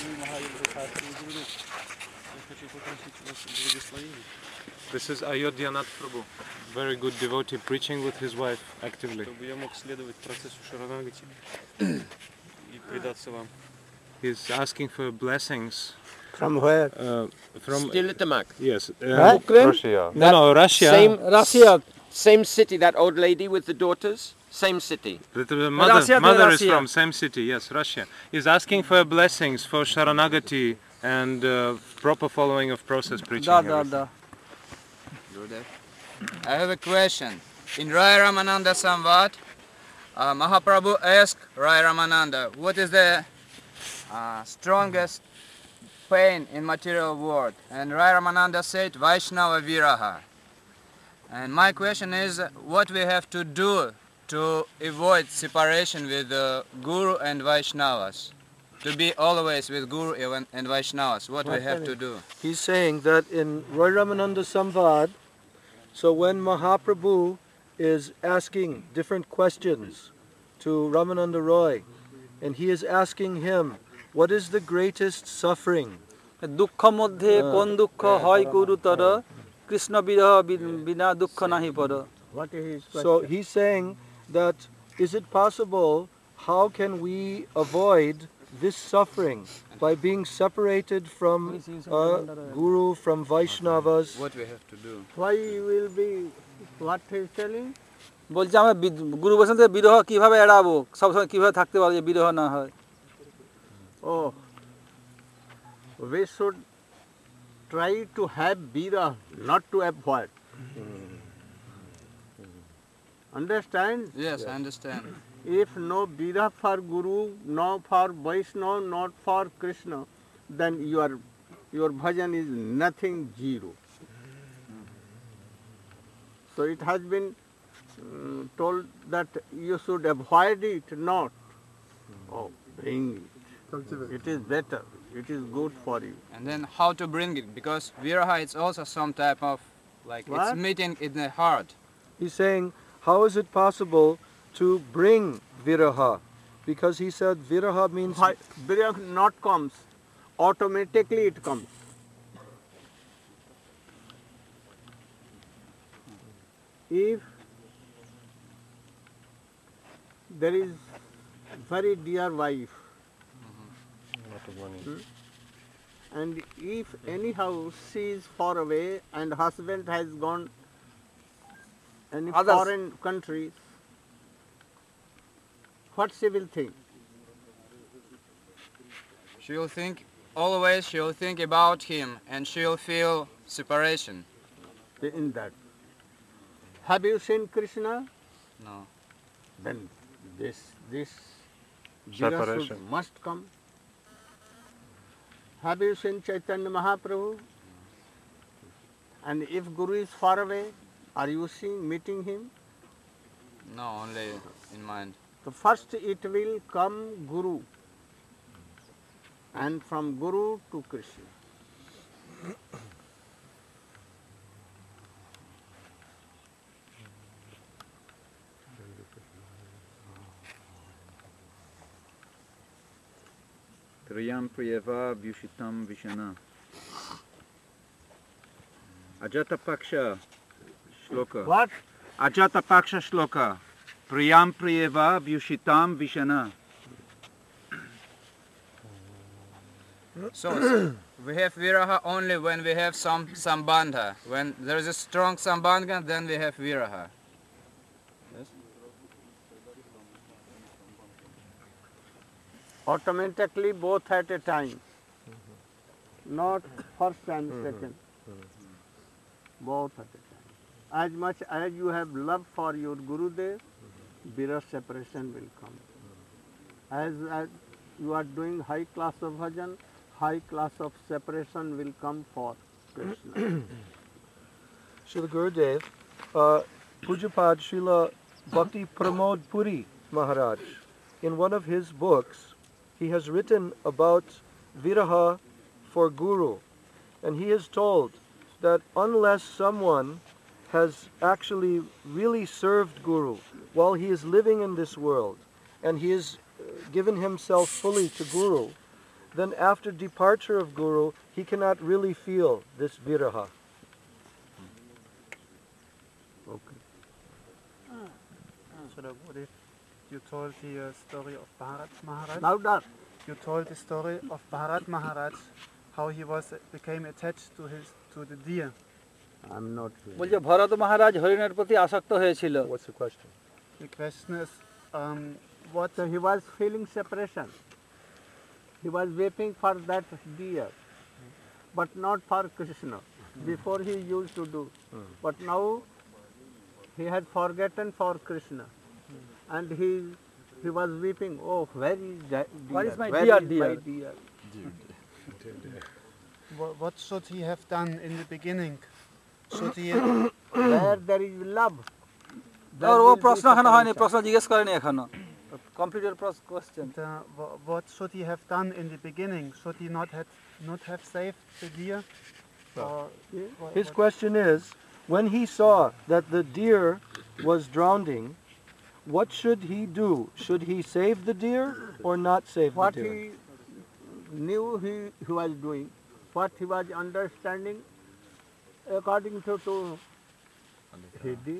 This is Ayodhya Nath Prabhu, very good devotee, preaching with his wife actively. He's asking for blessings. From where? From Stilitamag. yes, Russia. No, Russia. Russia. Same city, that old lady with the daughters, same city. The Russia, mother is Russia. from same city, yes, Russia. He's asking for blessings for Sharanagati and proper following of process preaching. everything. I have a question. In Rai Ramananda Samvad, Mahaprabhu asked Rai Ramananda, what is the strongest pain in material world? And Rai Ramananda said, Vaishnava Viraha. And my question is, what we have to do to avoid separation with Guru and Vaishnavas? To be always with Guru and Vaishnavas, what we have to do? He's saying that in Roy Ramananda Samvad, so when Mahaprabhu is asking different questions to Ramananda Roy, and he is asking him, what is the greatest suffering? দুঃখ মধ্যে কোন দুঃখ হয় গুরুতর কৃষ্ণ বিরহ বিনা দুঃখ নাহি পর What is his question? So he's saying that, is it possible, how can we avoid this suffering by being separated from Guru, from Vaishnavas? What we have to do? Why will be, what he's telling? বলছে আমরা গুরু বসন্তে বিরহ কিভাবে এড়াবো সবসময় কিভাবে থাকতে পারবো যে বিরহ না হয় Oh, we should try to have bira, not to avoid. Understand? Yes, I understand. If no bira for Guru, no for Vaishnava, not for Krishna, then your bhajan is nothing, zero. So it has been told that you should avoid it, not. Oh, bring it. It is better. It is good for you. And then how to bring it? Because Viraha is also some type of, like, it's meeting in the heart. He's saying, how is it possible to bring Viraha? Because he said Viraha means... Viraha not comes. Automatically it comes. If there is very dear wife, and if anyhow she is far away and husband has gone any foreign country, what she will think? Always she will think about him and she will feel separation. In that. Have you seen Krishna? No. Then this Separation must come. Have you seen Chaitanya Mahaprabhu? And if Guru is far away, are you meeting him? No, only in mind. So first it will come Guru, and from Guru to Krishna. Priyam Priyava Vyushitam Vishana. Ajata Paksha Shloka. What? Ajata Paksha Shloka. Priyam Priyava Vyushitam Vishana. So we have Viraha only when we have some Sambandha. When there is a strong Sambandha, then we have Viraha. Yes? Automatically both at a time, not first and second, both at a time. As much as you have love for your Gurudev, Vira separation will come. As you are doing high class of bhajan, high class of separation will come for Krishna. Srila Gurudev, Pujapad Srila Bhakti Pramod Puri Maharaj, in one of his books, he has written about Viraha for Guru, and he is told that unless someone has actually really served Guru while he is living in this world, and he has given himself fully to Guru, then after departure of Guru, he cannot really feel this viraha. Okay. So what if you told the story of Bharat Maharaj? Louder. You told the story of Bharat Maharaj, how he became attached to the deer. I'm not hearing. বলছে ভরত মহারাজ হরিণের প্রতি আসক্ত হয়েছিল। What's the question? The question is, So he was feeling separation. He was weeping for that deer, but not for Krishna. Before he used to do, but now he had forgotten for Krishna, and he was weeping. Oh, where is that deer? Where is my Where deer, is my deer? what should he have done in the beginning? Should he Where there is love. there or O will be প্রশ্ন এখনো হয়নি, separation. প্রশ্ন জিজ্ঞেস করেনি এখনো। কমপ্লিটের question. what should he have done in the beginning? Should he not have saved the deer? Or His question is, when he saw that the deer was drowning, what should he do? Should he save the deer or not save What the deer? he knew he was doing, what he was understanding, according to he did.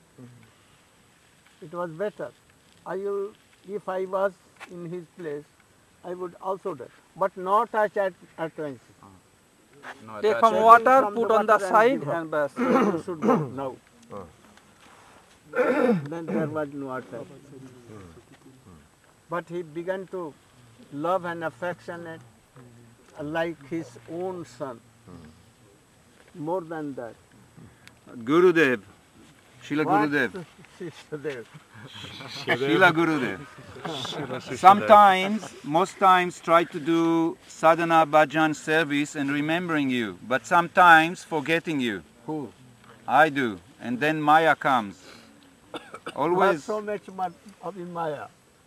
It was better. If I was in his place, I would also do, but not at once. Take some water, From put the on the water and side give her. and bas. You should go now. Then there was no water. But he began to love and affectionate like his own son. More than that. Gurudev, Srila Gurudev, Shishtadev. Srila Gurudev. Sometimes, most times, try to do sadhana, bhajan, service and remembering you, but sometimes forgetting you. Who? I do, and then Maya comes. Not Always, so much of in Maya.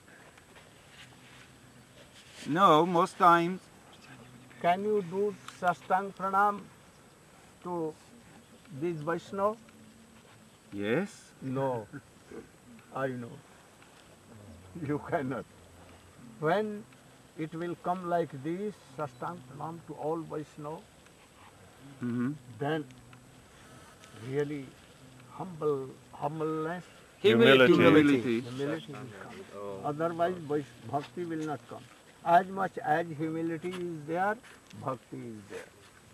no, most times, Can you do sastang pranam to this Vaishnava? yes. No, I know. You cannot. When it will come like this, sastang pranam to all Vaishnava, then really humbleness, Humility. humility will come. Otherwise, bhakti will not come. As much as humility is there, bhakti is there.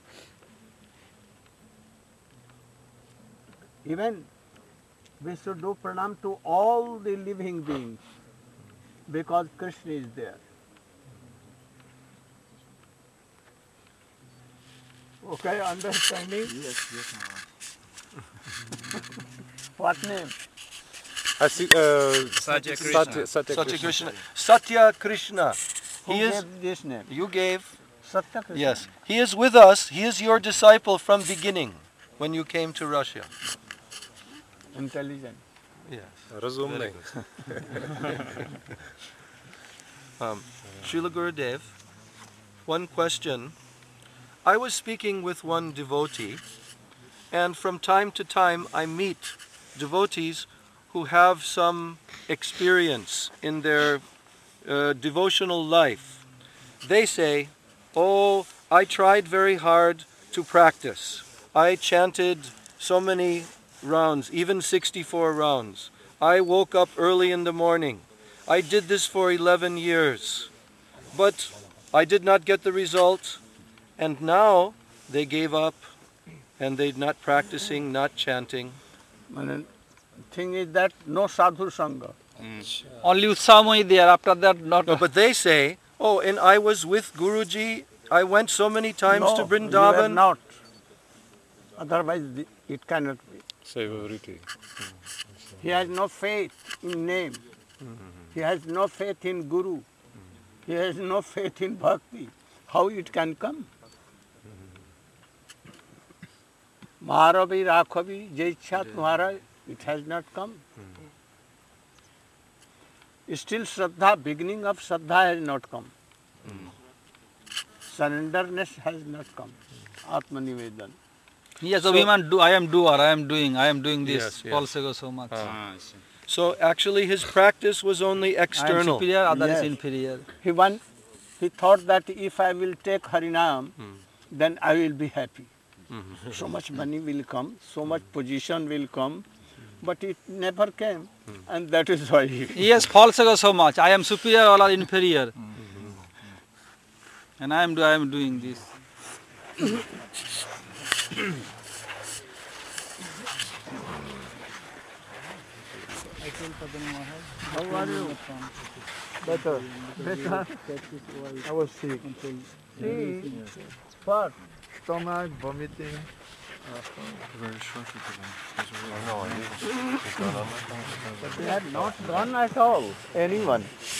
Even we should do pranam to all the living beings because Krishna is there. Okay, understanding? Yes. What name? Satya Krishna. Satya Krishna. Satya Krishna. Who He is, gave this name? you gave, Satya Krishna. yes. He is with us. He is your disciple from beginning when you came to Russia. Intelligent. Yes. Разумный. Srila Gurudev, one question. I was speaking with one devotee, and from time to time I meet devotees who have some experience in their devotional life. They say, oh, I tried very hard to practice. I chanted so many rounds, even 64 rounds. I woke up early in the morning. I did this for 11 years. But I did not get the result, and now they gave up and they're not practicing, not chanting. Thing is that no sadhu sangha. Only Utsamoyi there, after that not. No, but they say, oh, and I was with Guruji, I went so many times to You were Vrindavan. not. Otherwise it cannot be. He has no faith in name. He has no faith in Guru. He has no faith in bhakti. How it can come? Maharavi Rakhavi Jaichha Tumhara, it has not come. Still Shraddha, beginning of Shraddha has not come. Surrenderness has not come. Atma Nivedan. Yes, Abhiman, I am doer, I am doing this. Yes, yes. Paul Sego so much. So actually his practice was only I am external. superior, other is Yes. inferior. He he thought that if I will take Harinam, then I will be happy. So much money will come, so much position will come, but it never came, and that is why He has false ego so much. I am superior or inferior. And I am doing this. How are you? Better. I was sick. See, first, Stomach, vomiting. but they had not gone at all, anyone.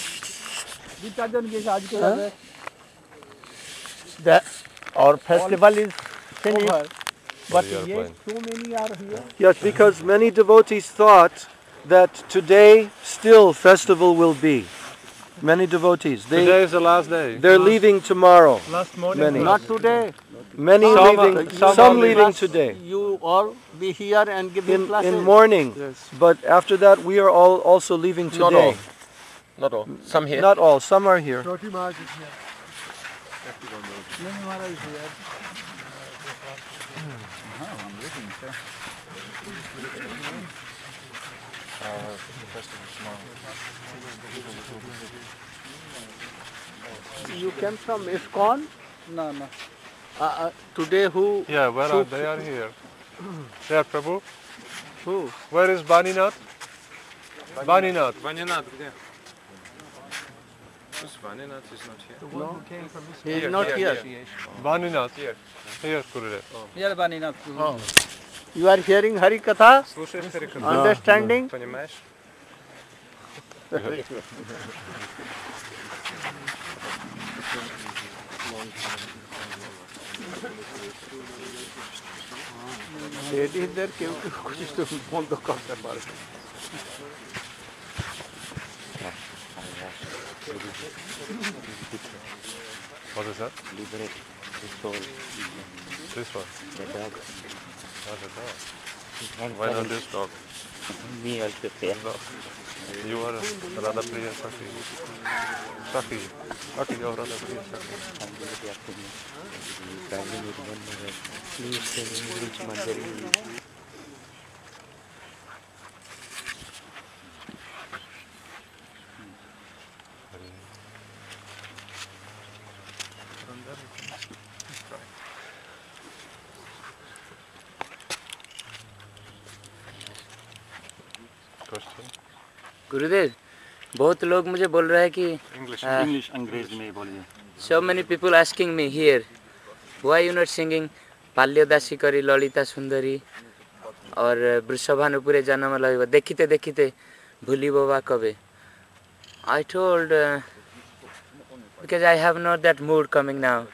That our festival is finished, but yet so many are here. Yes, because many devotees thought that today still festival will be. Many devotees. Today is the last day. They're leaving tomorrow. Last morning. Many. Not today. Many leaving. Some leaving today. You all be here and give In classes. morning. But after that, we are all also leaving Not today. all. Not all. Some here. Not all. Some are here. You came from ISKCON? No, no. Today who? Yeah, where are they? Are here. They are Prabhu. Who? Where is Baninath? Baninath. Vaninath, где? Who's Vaninath is not here. No, he is not here. Baninath. Here, Gurudev. Here, Baninath. Oh. You are hearing Hari Katha? Слушаешь Харикатху? Understanding? Понимаешь? লেডিসদের কেউ কেউ কিছু বন্ধ করতে পারে। What is that? Liberate the soul. This one? The dog. Not the dog. Why not this dog? Me also fair. No. You are Radha Priya Sakhi. Sakhi. Sakhi, you are Radha Priya Sakhi. Please tell me which mother is. गुरुदेव बहुत लोग मुझे बोल रहे हैं कि English अंग्रेज में बोलिए so many people asking me here why you not singing पाल्यदासी करी ललिता सुंदरी और वृषभानुपुरे जन्म लइब देखिते देखिते भूलिबो बा कबे I told because I have not that mood coming now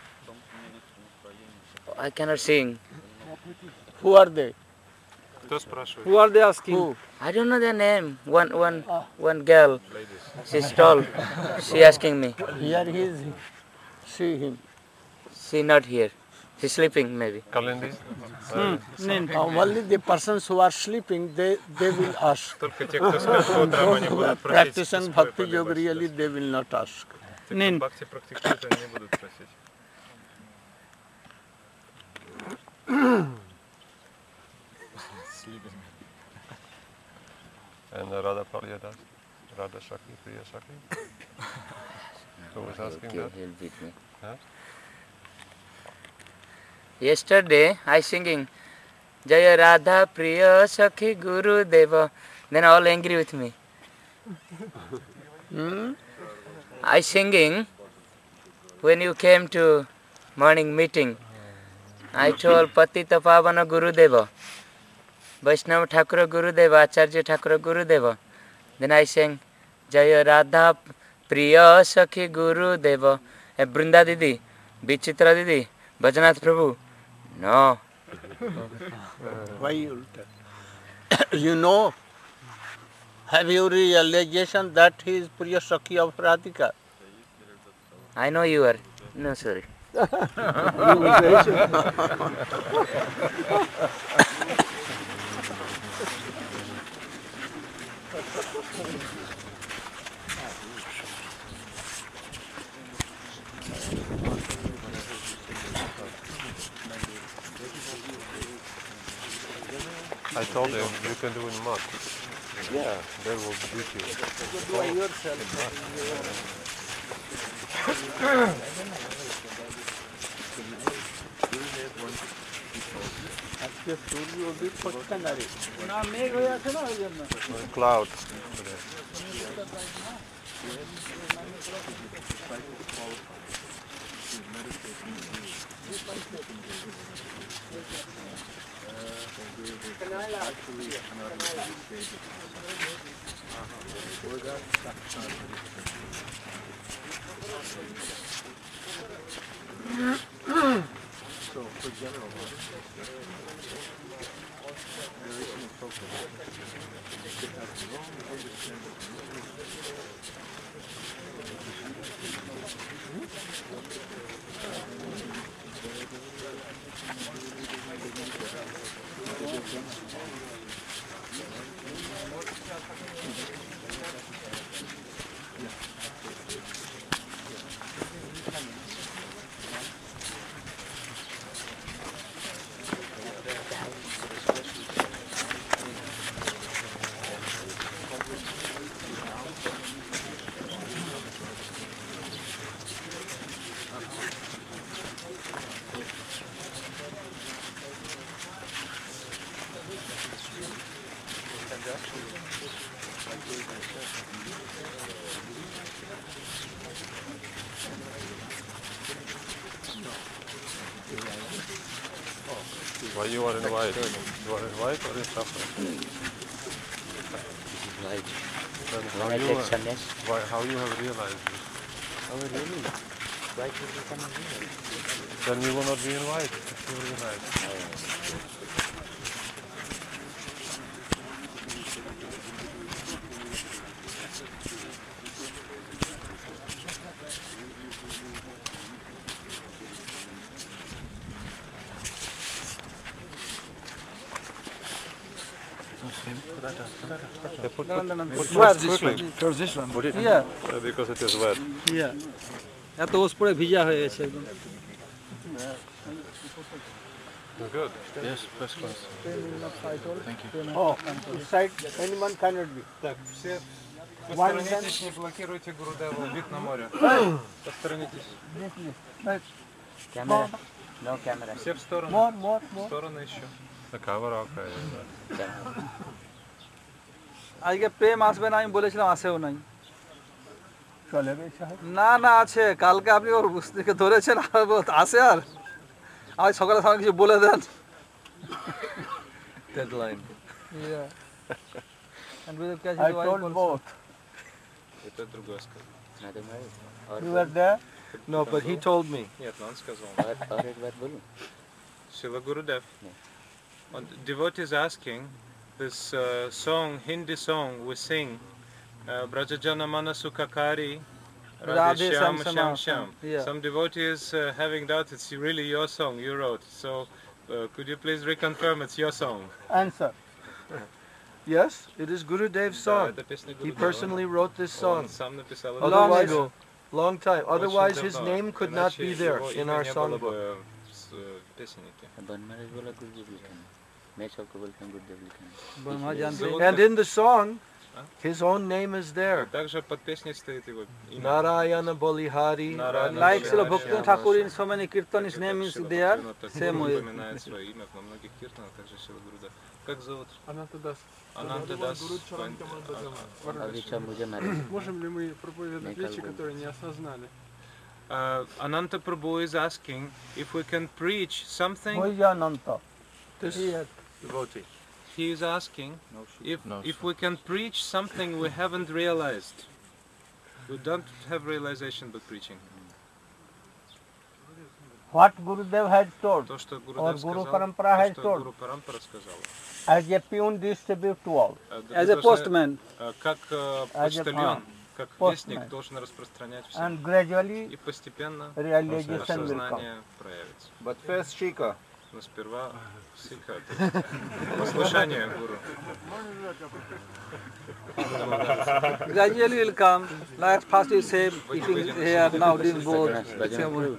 I cannot sing. Who are they? Кто спрашивает? Who are they asking? Who? I don't know their name. One girl. She's tall. She asking me. Here he is. See him. She not here. She's sleeping maybe. Kalindi? Only the persons who are sleeping, they will ask. Только те, кто спят по утрам, они будут просить. Practicing bhakti yoga really, they will not ask. Те, кто бхакти практикуют, они не будут просить. And Radha Paryadas, Radha Shakti, Priya Shakti. Who was asking Okay, that? he'll beat me. Huh? Yesterday I singing Jaya Radha Priya Sakhi Guru Deva. Then all angry with me. I singing when you came to morning meeting. I told Patita Pavana Guru Deva. Vaishnava Thakur Gurudeva, Acharya Thakur Gurudeva. Then I sang Jaya Radha Priya Sakhi Gurudeva. Brinda Didi, Vichitra Didi, Bhajanath Prabhu. No. Why you tell? You know, have you realization that he is Priya Sakhi of Radhika? I know you are. No, sorry. I told him you can do in mud. Yeah, they will beat you. Cloud. So, for general, Why you are in white? You are in white or in saffron? Right. Then When I take sannyas. how you have realized this? Oh really? White will become here. Then you will not be in white if you realize. Towards this one. Put it Yeah. Because it is wet. Yeah. এত ওস পরে ভিজা হয়ে গেছে একদম। Good. Yes, first class. Thank you. Oh, side anyone cannot be. Так, все One посторонитесь, не блокируйте Гурудеву, вид на море. Посторонитесь. Camera. No camera. Все в сторону. More. В сторону еще. The camera, okay. আজকে প্রেম আসবে না আমি বলেছিলাম আসেও নাই। চলে বে সাহেব। না আছে, কালকে আপনি ওর থেকে ধরেছেন আর আসে আর আজ সকালে সকালে কিছু বলে দেন। Deadline. Yeah. And we'll catch I his wife told also. both. Это другое сказал. Madam, You were there? no, but he told me. Нет, но он сказал. और एक बार बोलूं? Srila Gurudev. And devotee is asking, this song, Hindi song we sing, Brajajana Manasukakari, Radhe Shyam Shyam Shyam. Yeah. Some devotee is having doubt it's really your song you wrote. So could you please reconfirm it's your song? Answer. Yes, it is Gurudev's song. это песня He Гурудева. personally wrote this song. Он сам написал эту Otherwise, песню. long time. Otherwise, Очень his давно. name could not Иначе be there его in имя our не было songbook. бы в песеннике. बनमहाराज बोला गुरुदेव लिखा है। मैं सबको बोलता हूँ गुरुदेव लिखा है। ब्रह्मा जानते हैं। And in the song, his own name is there. Также под песней стоит его имя. Narayana Bolihari. Like Srila Bhaktivinoda Thakur in so many kirtan, his name is there. Same way. Упоминает свое имя во многих киртанах, также Шрила Гурудев. Как зовут? Анантадас. Анантадас. अभी सब मुझे मालूम। Можем ли мы проповедовать вещи, которые не осознали? Ananta Prabhu is asking if we can preach something. Who is Ananta? This devotee. He is asking if we can preach something we haven't realized. We don't have realization but preaching. What Gurudev has told, То, что or Гурудев Guru сказал, Parampara то, has что told, Гуру Парампара сказала. as a peon distribute to all. As a postman. Как почтальон, как Postman. вестник должен распространять всем. And gradually И постепенно realization will come. осознание проявится. But first Shika. Но сперва сикха, послушание гуру. Gradually will come. Like first you say, eating here, now this both. Same way.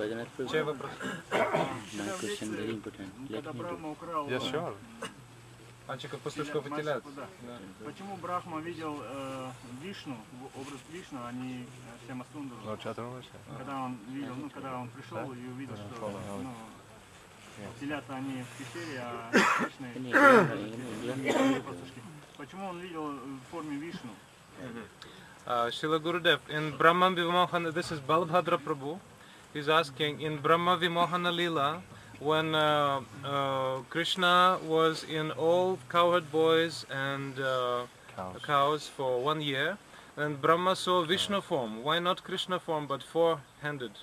My question very important. Let me do. Yes, sure. Почему Брахма видел Вишну, образ Вишну, а не Шьямасундару? Когда он видел, когда он пришел и увидел, что телята они в пещере, а Кришны пастушки. Почему он видел в форме Вишну? Srila Gurudev, in Brahma Vimohana, this is Balabhadra Prabhu, he's asking, in Brahma Vimohana Lila, when Krishna was in all cowherd boys and cows for 1 year, and Brahma saw Vishnu form. Why not Krishna form, but four-handed?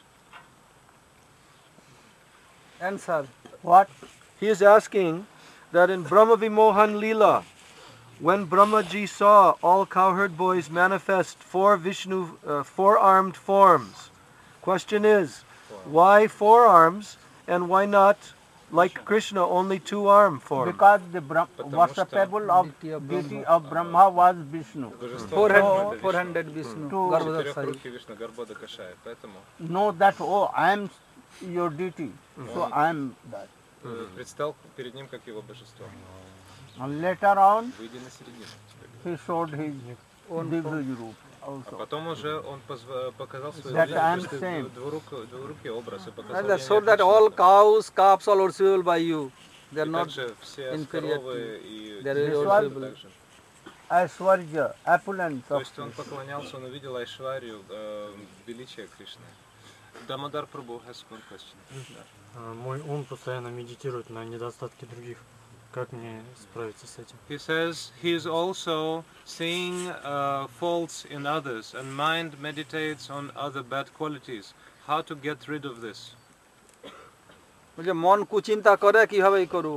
Answer. What? He is asking that in Brahma Vimohan Leela, when Brahmaji saw all cowherd boys manifest four-armed forms, question is, why 4 arms and why not, like Krishna, only 2-arm form? Because the worshipable of deity of Brahma was Vishnu. 400 Vishnu. Know that, oh, I am your deity, so I am that. Предстал перед ним как его божество. And later on, he showed his Divya Roop also. Потом уже он показал свой двурукий образ и показал. And so that all cows, calves are worshipable by you. They are not inferior to you. They are worshipable. Aishwarya, opulence. То есть он поклонялся, он увидел Айшварью, величие Кришны. Дамодар Прабhu has one question. Мой ум постоянно медитирует на недостатки других. Как мне справиться с этим? He says he is also seeing faults in others, and mind meditates on other bad qualities. How to get rid of this? মন কুচিন্তা করে কিভাবে করব?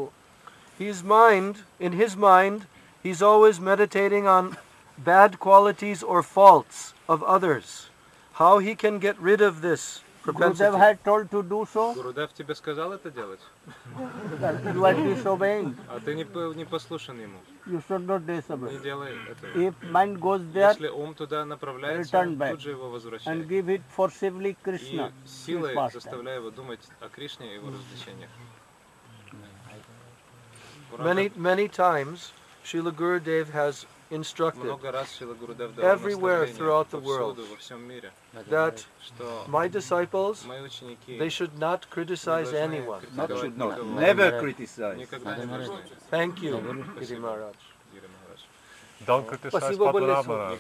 In his mind, he's always meditating on bad qualities or faults of others. How he can get rid of this propensity? Gurudev had told to do so. Гурудев тебе сказал это делать? You are disobeying. А ты не послушан ему. You should not disobey. Не делай этого. If mind goes there, если ум туда направляется, return back тут же его возвращает. And give it forcibly Krishna. И силой заставляя его думать о Кришне и его развлечениях. Many times, Srila Gurudev has instructed everywhere throughout the world that my disciples, they should not criticize anyone. Never criticize. Thank you, Giri Maharaj. Don't criticize Padmanabha.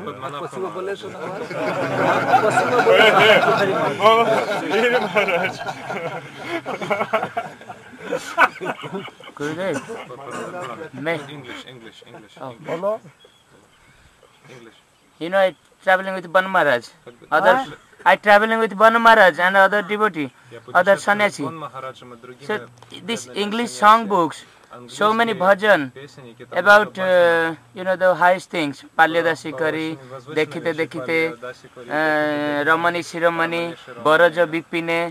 Gurudev, English. Oh. English. You know, I traveling with Banu Maharaj. I traveling with Banu Maharaj and other devotee, other sannyasi. So these English song books, so many bhajan about the highest things. Palyadasi Kari, Dekhite Dekhite, Ramani Shiromani, Baraja Bipine.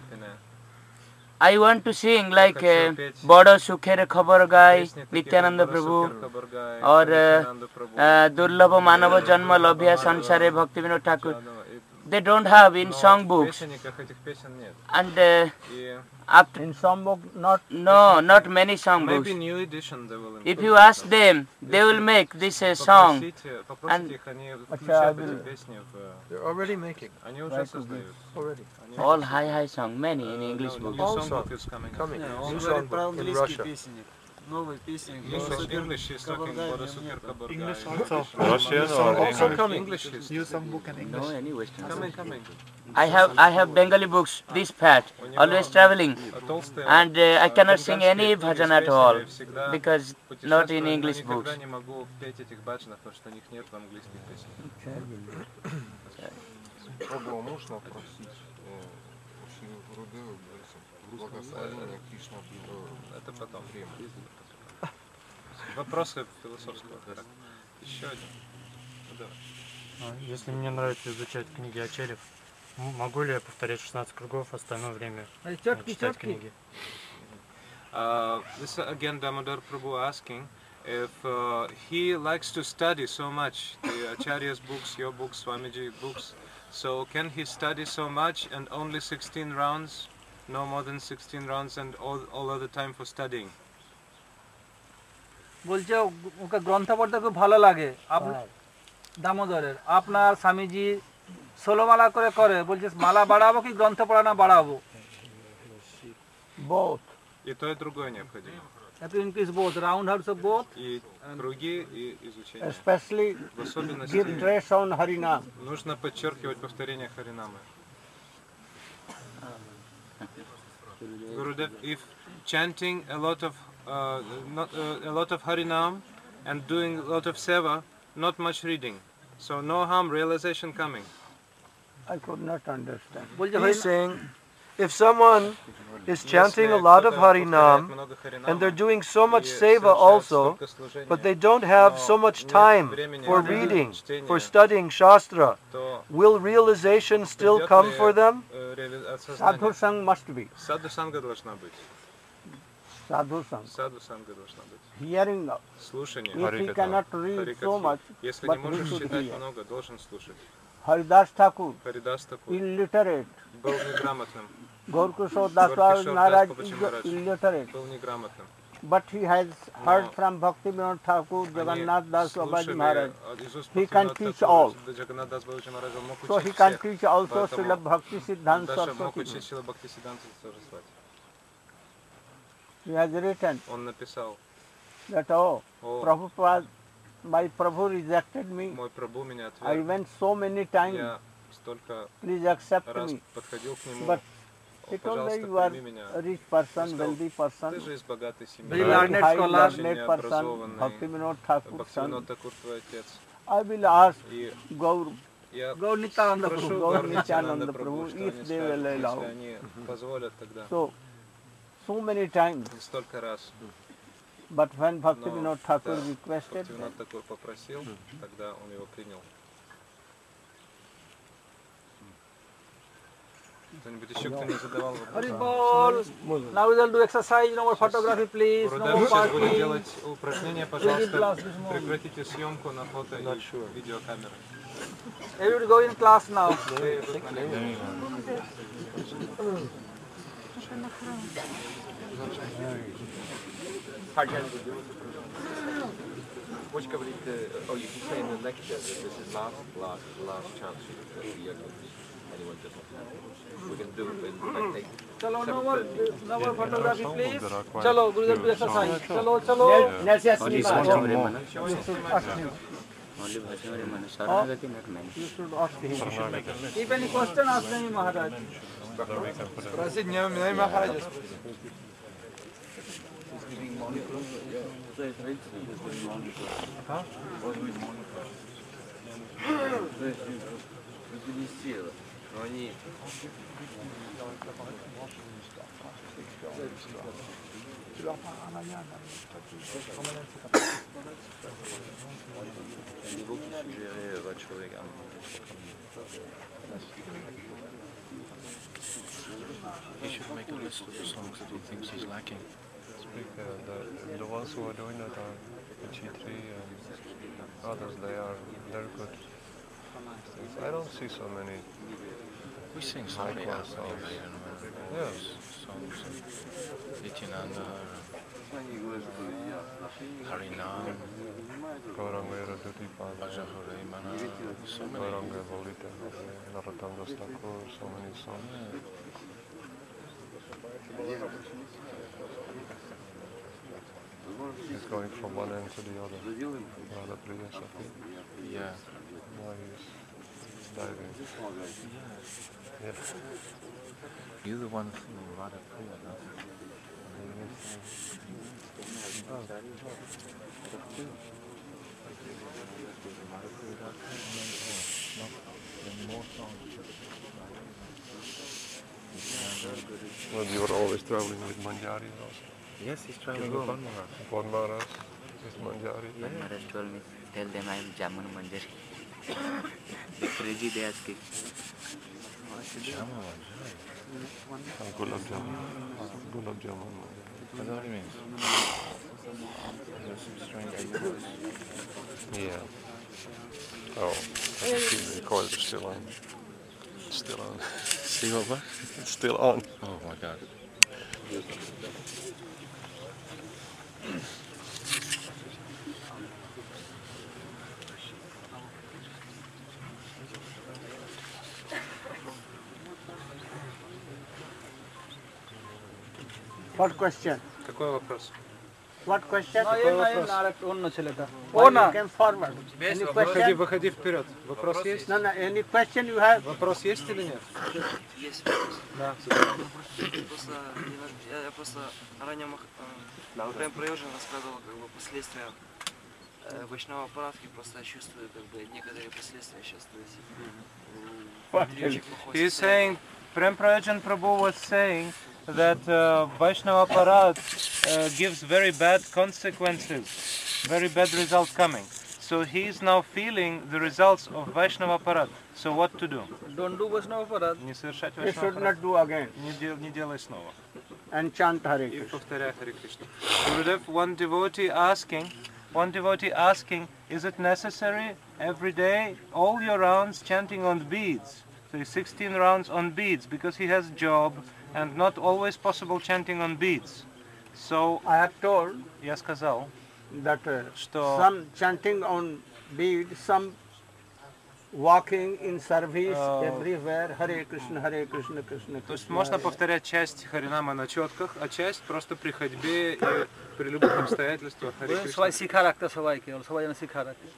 I want to sing like Bada Sukhere Khabar Gai, Nityananda Prabhu, or Durlabha Manava Janma Labhya Sansare Bhaktivinoda Thakur. They don't have in song books. And after in song book, not many song books. Maybe new edition they will. If you ask them, they will make this song. And they're already making. Already. All high song, many in English books. New song is coming. New song book in Russia. English is talking about a super Khabar Gai. English also. Russian also coming. English is New song book in English. No, any Western. Coming. I have Bengali books, this fat, always traveling, and I cannot sing any bhajan at all because not in English books. Пробовал муж попросить у Шри Гурудева благословения Кришна. Это потом. Вопросы философского характера. Еще один. Если мне нравится изучать книги Ачарьев, могу ли я повторять 16 кругов, остальное время читать книги? This is again Damodar Prabhu asking if he likes to study so much the Acharya's books, your books, Swamiji books. So can he study so much and only 16 rounds, no more than 16 rounds, and all other time for studying? বলছে ওকে গ্রন্থ পড়তে খুব ভালো লাগে দামোদরের আপনার স্বামীজি 16 মালা করে বলছে মালা বাড়াবো কি গ্রন্থ পড়ানো বাড়াবো Both. И то, и другое необходимо. To increase both, round hearts of both. И круги, и изучение. Especially В особенности give stress on Harinam. нужно подчеркивать повторение Харинамы. Gurudev, if chanting a lot of a lot of Harinam and doing a lot of seva, not much reading, so no harm, realization coming. I could not understand. He's saying, if someone is chanting a lot of Harinam and they're doing so much seva also, but they don't have so much time for reading, for studying Shastra, will realization still come for them? Sadhu Sang must be. Sadhu Sangha должна быть. Sadhu Sang. Sadhu Sangha должна быть. Hearing. Слушание. If he cannot read so much, Если but не he можешь should читать hear. много, должен слушать. Haridas Thakur, Харидас Такур illiterate. был неграмотным. Gaurkishore Das Maharaj is illiterate. Был неграмотным. But he has heard from Bhakti Vinod Thakur, Jagannath Das Babaji Maharaj. He can teach all. So he can teach also Srila Bhakti Siddhanta Saraswati. He has written Он написал, that, oh, Prabhupada, my Prabhu rejected me. мой Прабху меня I отверг. went so many times. Я столько Please accept раз me. подходил к нему. But he told me you are прими меня. a rich person, Он сказал, wealthy person, ты же из богатой семьи, very high learned очень person, образованный, Bhakti Vinod Thakur Бхактивинод son. Такур твой отец. I will ask И Gaur, я Gaur Nityananda прошу Prabhu, Gaur Гаур Nityananda Нитянанда Prabhu, Прабху, что if они they will скажут, allow. если они позволят тогда. So many times. Столько раз. But when Bhakti Но Vinod Thakur да, requested, Бхактивинод Такур попросил, тогда он его принял. Кто-нибудь еще, кто не задавал Hari вопрос? Bol. Now we will do exercise, no more photography, please. No Гурудев more сейчас будет parking. делать упражнения, пожалуйста, прекратите съемку на фото и видеокамеры. Everybody go in class now. What you covered, oh, you can say in the lecture that this is last chance for the young anyone doesn't. We're going to do it in like Chalo, no more photography, please. Chalo, Gurudev, do exercise. Chalo, chalo. Only Bhajamari Mana, you Sharanagati, not many. should ask him. If any question, ask me, Maharaj. Но они... Niveau qui suggérait Vachuregan. He should make a list of the songs that he thinks he's lacking. The ones who are doing that are Chitri and others, they're good. I don't see so many. We sing high some class songs. Yes. Songs of Nityananda, Harinam, Gauranga Dutipada, Bhajahare Mana, so many. Gauranga Volita, Narottam Das Thakur, so many songs. He's going from one end to the other. Radha Priya Sati. Yeah. Now he's diving. Yeah. You're the one from Radha Priya, no? Well, you were always traveling with Manjari also. Yes, he's traveling with Bon Maharaj. Bon Maharaj is Manjari. Bon Maharaj told me, tell them I am Jamun Manjari. They're crazy, they asking. Jamun Manjari? Gulab Jamun. Gulab Jamun. What do you mean? There's some strange ideas. Yeah. Oh, I can see the recorder still on. It's still on. See what? It's still on. Oh my God. What question? Какой вопрос? What question? অন্য ছেলেটা ও Why না you came forward? Any question? Выходи вперед. Вопрос есть? No, no. Any question you have? Вопрос есть или нет? Есть. Да. Просто я просто ранее прям Проёжин рассказывал как бы последствия Вайшнава аппаратки, просто чувствую как бы некоторые последствия сейчас. He's saying, Prem Prayojan Prabhu was saying that Vaishnava Aparat gives very bad consequences, very bad results coming. So he is now feeling the results of Vaishnava Aparat. So what to do? Don't do Vaishnava Aparat. Не совершать You Vaishnava should not do again. Не делай снова. And chant Hare И Krishna. повторяй Харе Кришна. Gurudev, one devotee asking, is it necessary every day, all your rounds chanting on beads? So 16 rounds on beads, because he has job and not always possible chanting on beads. So I have told я сказал, that что some chanting on bead, some walking in service everywhere, Hare Krishna, Krishna, то есть Krishna. можно повторять часть Харинама на четках, а часть просто при ходьбе и при любых обстоятельствах Харе Кришна. সবাই শিক্ষা রাখতে সবাইকে সবাই যেন শিক্ষা রাখে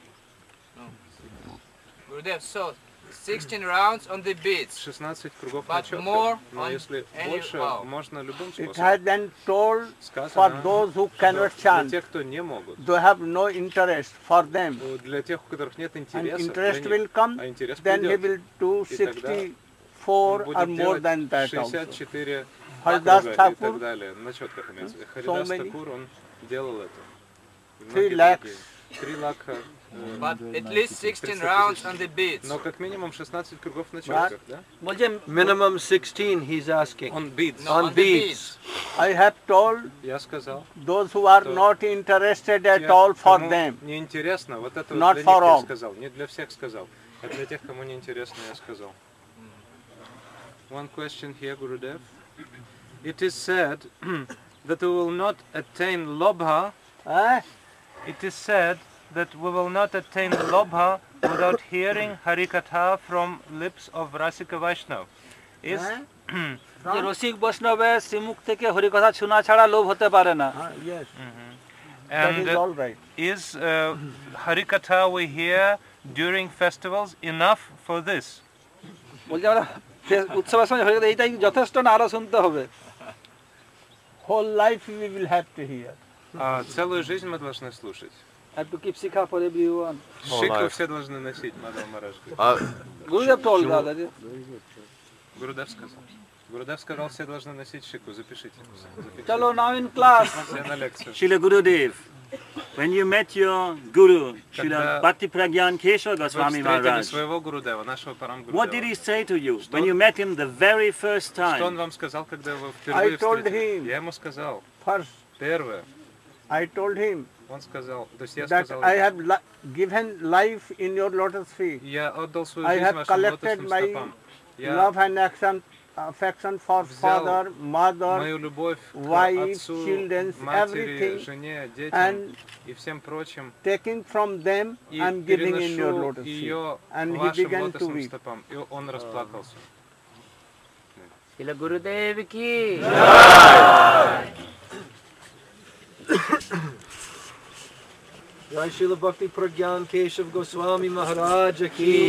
Gurudev, so 16 rounds on the beats. 16 кругов на But четках. more Но on если any больше, wow. можно любым It способом. has been told for Сказано, those who cannot что для chant, тех, кто не могут, they have no interest for them. для тех, у которых нет And интереса, interest для will них, come, а интерес then he придет. will do И тогда 64 or будет more делать than that also. 64 Haridas круга и Thakur, так далее. На четках имеется. so Харидас many, Такур, он делал это. И 3 многие lakhs. другие. 3 лаха. But at least 16 rounds on the beats. Но как минимум 16 кругов на четках, да? Minimum 16, he's asking. On beads. No, On beads. I have told Я сказал, those who are что not interested at те, all for кому them. не интересно, вот это Not для них for я all. сказал, не для всех сказал, а для тех, кому не интересно, я сказал. One question here, Gurudev. It is said that we will not attain lobha. It is said that we will not attain lobha without hearing Harikatha from lips of Rasika Vaishnav. Is যে রসিক বৈষ্ণবের শ্রীমুখ থেকে হরিকথা শোনা ছাড়া লোভ হতে পারে না Yes. And That is all right. is Harikatha we hear during festivals enough for this? বলছি আমরা উৎসবের সময় হরিকথা এইটাই যথেষ্ট না আরো শুনতে হবে Whole life we will have to hear. Целую жизнь мы должны слушать. have to keep sikha for everyone Шику все должны носить, Мадхав Махарадж. Gurudev told that Гурудев сказал. Гурудев сказал, все должны носить шику. Запишите. Chalo, now in class. Все на лекцию. Srila Gurudev, when you met your guru, Srila Bhakti Pragyan Keshava Вы Goswami встретили Maharaj, своего Гурудева, нашего Парам what did Гурудева. he say to you when you met him the very first Что он time? вам сказал, когда вы впервые I told встретились? him Я ему сказал. first, Первое. I told him Он сказал, то есть я that сказал, I have given life in your lotus feet. я отдал свою I жизнь have вашим collected лотосным my стопам. Я love and affection for взял father, mother, мою любовь к wife, отцу, children, матери, everything, жене, детям and и всем прочим. taking from them, И I'm giving in your переношу lotus feet. ее And he вашим began to лотосным weep. стопам. И он расплакался. Шрила Гурудев ки. Jai Srila Bhakti Pragyan Keshav Goswami Maharaj ki.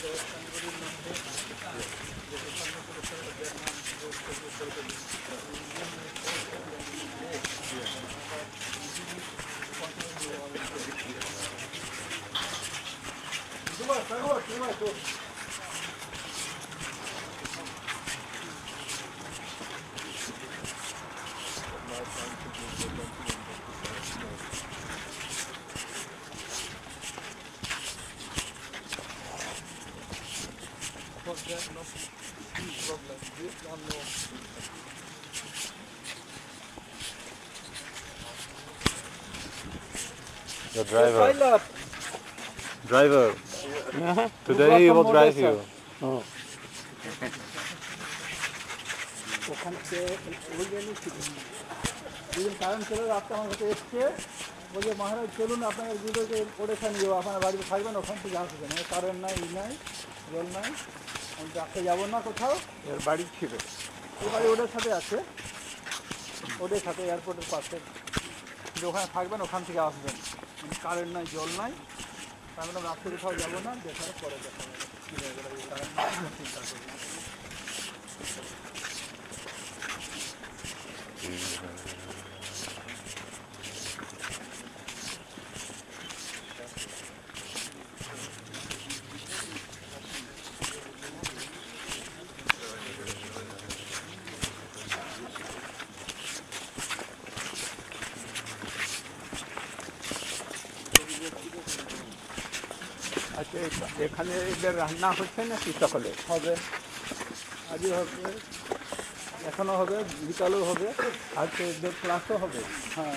The driver. Driver. Today he will drive you. কারণ ছিল রাস্তা আমার কাছে এসছে বলছে মহারাজ চলুন আপনার গুরুকে ওড়েখা নিয়ে আপনার বাড়িতে থাকবেন ওখান থেকে আসবেন কারেন্ট নাই নাই জল নাই আমি রাস্তা যাবো না কোথাও এর বাড়ি ছিল এই বাড়ি ওদের সাথে আছে ওদের সাথে এয়ারপোর্টের পাশে কিন্তু ওখানে থাকবেন ওখান থেকে আসবেন কারেন্ট নাই জল নাই তার মানে রাস্তা কোথাও যাবো না দেখার পরে দেখা যাবে কী হয়ে গেল কারেন্ট চিন্তা করবেন এখানে এদের রান্না হচ্ছে না কি সকালে হবে আজই হবে এখনো হবে বিকালেও হবে আর এদের ক্লাসও হবে হ্যাঁ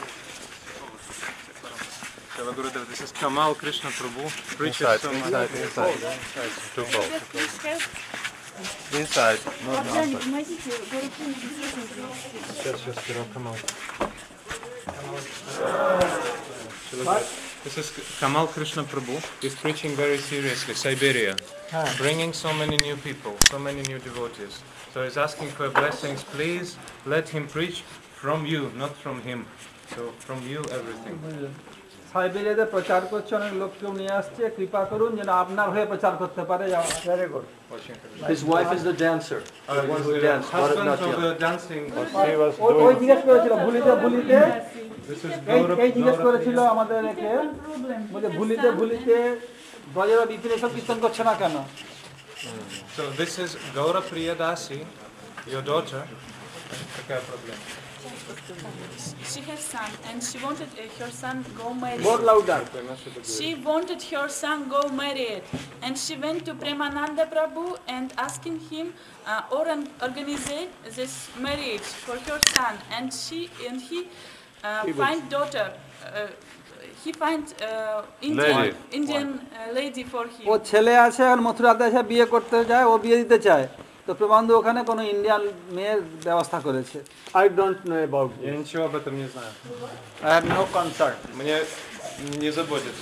Srila Gurudev, this is Kamal Krishna Prabhu. Preaches so much. Inside. Too cold. Inside, not outside. Сейчас, Kamal. This is Kamal Krishna Prabhu. He's preaching very seriously, Siberia, bringing so many new people, so many new devotees. So he's asking for blessings. Please let him preach from you, not from him. So from you, everything. সাইবেরিয়াতে প্রচার করছে অনেক লোককেও নিয়ে আসছে কৃপা করুন যেন আপনার হয়ে প্রচার করতে পারে very good His wife is the dancer. The one who danced. Husband of the dancing. ওই জিজ্ঞেস করেছিল ভুলিতে ভুলিতে এই জিজ্ঞেস করেছিল আমাদের একে বলে ভুলিতে ভুলিতে ব্রজের বিপিনে সব কীর্তন করছে না কেন So this is Gaura Priyadasi, your daughter. Okay, problem. She has son and she wanted her son go married. More louder. She wanted her son go married and she went to Premananda Prabhu and asking him organize this marriage for her son and he find daughter. He find Indian lady for him. ও ছেলে আছে আর মথুরাতে এসে বিয়ে করতে যায় ও বিয়ে দিতে চায় তো প্রবন্ধ ওখানে কোনো ইন্ডিয়ান মেয়ের ব্যবস্থা করেছে I don't know about this. Я ничего об этом не знаю. I have no concern. Мне не заботит.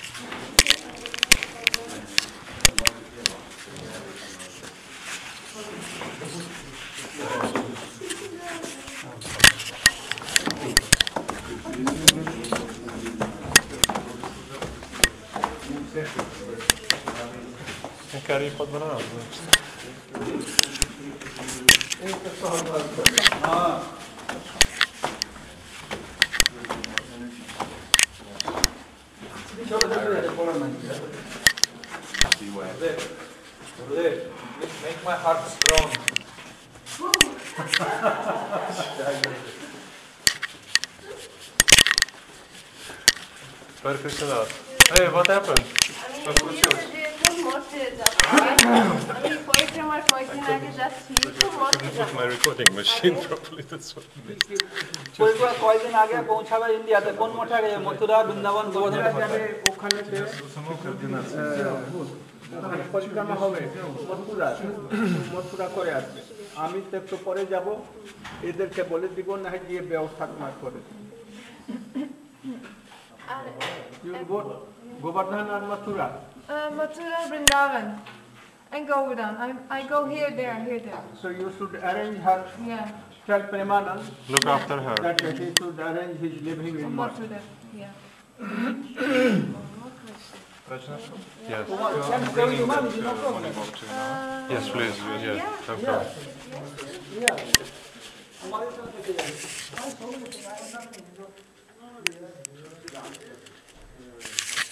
Карри под бананом. Make my heart strong. Where Krishna? Hey, what happened? What случилось? Put my recording machine properly. That's what I missed. কয়েকদিন আগে পৌঁছাবে ইন্ডিয়াতে কোন মঠে গেছে মথুরা বৃন্দাবন গোবর্ধন যাবে ওখানে পরিক্রমা হবে মথুরা করে আসবে আমি তো একটু পরে যাব এদেরকে বলে দিব না গিয়ে ব্যবস্থা না করে গোবর্ধন আর Mathura Mathura, Vrindavan, and Govardhan. I go here, there. So you should arrange her. Yeah. Tell Premanand. Look after her. That he should arrange his living in Mathura. Yeah. Yes. Can I tell you money? No problem. Yes, please. Yes. No problem. Yeah.